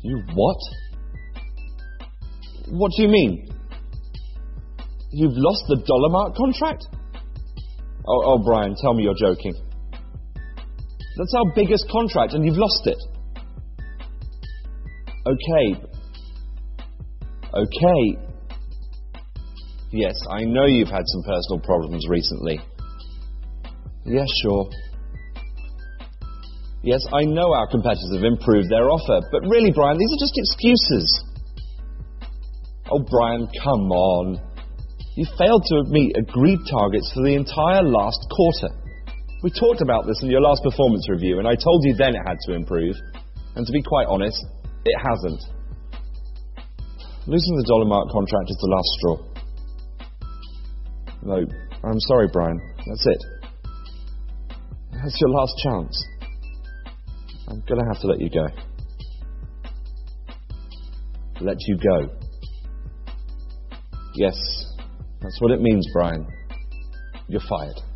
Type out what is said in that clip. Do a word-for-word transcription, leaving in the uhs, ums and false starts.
You what? What do you mean? You've lost the Dollar Mart contract? Oh, oh, Brian, tell me you're joking. That's our biggest contract and you've lost it. Okay. Okay. Yes, I know you've had some personal problems recently. Yes, sure. Yes, I know our competitors have improved their offer, but really, Brian, these are just excuses. Oh, Brian, come on. You failed to meet agreed targets for the entire last quarter. We talked about this in your last performance review, and I told you then it had to improve. And to be quite honest, it hasn't. Losing the Dollar Mart contract is the last straw. No, I'm sorry, Brian. That's it. That's your last chance. I'm going to have to let you go. Let you go. Yes, that's what it means, Brian. You're fired.